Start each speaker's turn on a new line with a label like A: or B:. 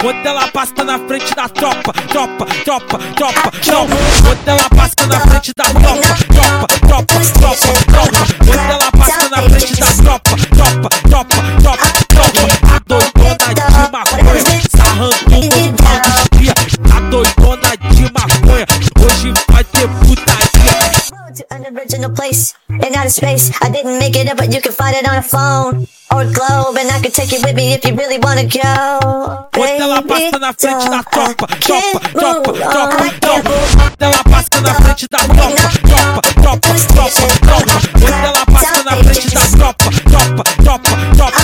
A: Quando ela passa na frente da tropa, tropa, tropa, tropa, tropa. Quando ela passa na frente da tropa, tropa, tropa, tropa, tropa. Quando ela passa na frente da tropa, tropa, tropa, tropa, tropa. A doidona de maconha, sarrando no pau dos cria. A doidona de maconha, hoje vai ter putaria.
B: To an original place in outer space. I didn't make it up, but you can find it on a phone or a globe, and I could take you with me if you really wanna go.
A: Quando ela passa na frente da tropa, tropa, tropa, tropa, tropa. Quando ela passa na frente da tropa, tropa, tropa, tropa, tropa. Quando ela passa na frente da tropa, tropa, tropa, tropa.